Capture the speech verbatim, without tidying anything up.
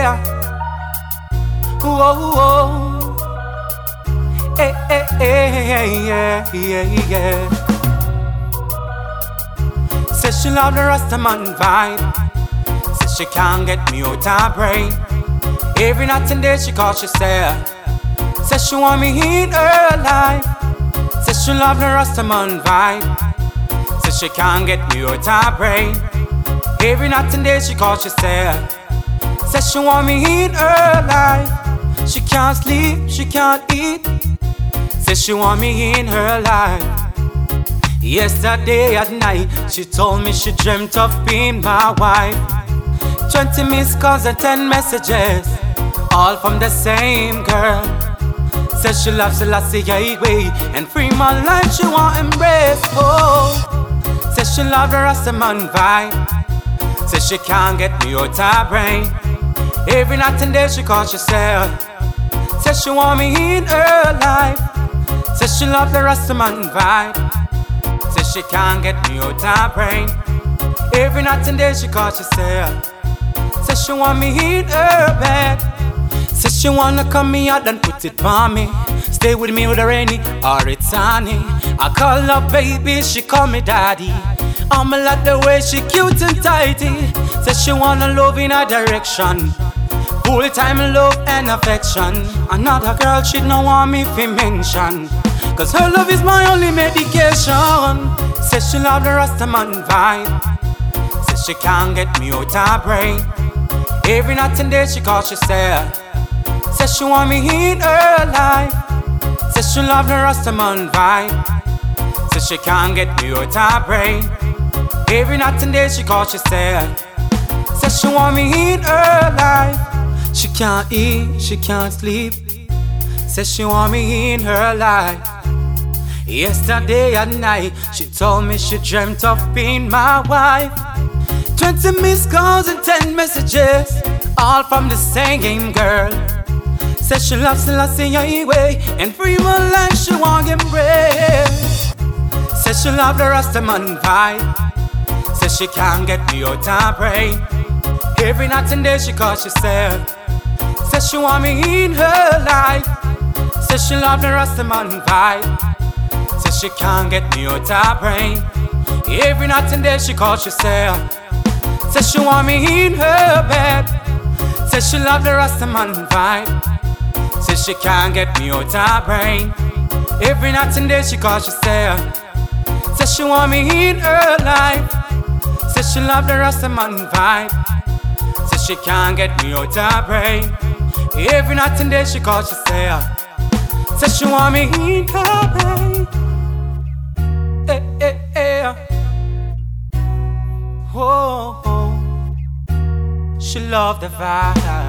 yeah. Whoa, whoa. Hey, hey, hey, yeah, yeah, yeah. Says she love the Rastaman vibe. Says she can't get me out her brain. Every night and day she calls, she say. Says she want me in her life. Says she love the Rastaman vibe. Says she can't get me out her brain. Every night and day she calls, she say. Says she want me in her life. She can't sleep, she can't eat. Says she want me in her life. Yesterday at night, she told me she dreamt of being my wife. Twenty missed calls and ten messages, all from the same girl. Says she loves Selassie way, and free my life she want embrace. Oh, says she love the Rastaman vibe. Says she can't get me out her brain. Every night and day she calls, she say. Says she want me in her life. Says she love the Rastaman vibe. Says she can't get me out her brain. Every night and day she calls, she say. Says she want me in her bed. Says she wanna come me out and put it on me. Stay with me with a rainy or it's sunny. I call her baby, she call me daddy. I'm a like the way she cute and tidy. Says she wanna love in a direction, full time love and affection. Another girl she don't want me to mention, cause her love is my only medication. Says she love the Rastaman vibe. Says she can't get me out her brain. Every night and day she calls, she say. Says she want me in her life. Says she love the Rastaman vibe. Says she can't get me out her brain. Every night and day she calls, she say. Says she want me in her life. She can't eat, she can't sleep. Says she want me in her life. Yesterday at night, she told me she dreamt of being my wife. Twenty missed calls and ten messages, all from the same girl. Says she loves Selassie way, and free my life she want embrace. Says she love the Rastaman vibe. Says she can't get me out her brain. Every night and day she calls, she say. Says she want me in her life. Says she love the Rastaman vibe. Says she can't get me out her brain. Every night and day she calls, she say. Says she want me in her bed. Says she love the Rastaman vibe. Says she can't get me out her brain. Every night and day she calls, she say. Says she want me in her life. Says she love the Rastaman vibe. Says she can't get me out her brain. Every night and day she calls, she say. Says she want me in her brain. Eh, eh, eh. Oh, oh. She love the vibe.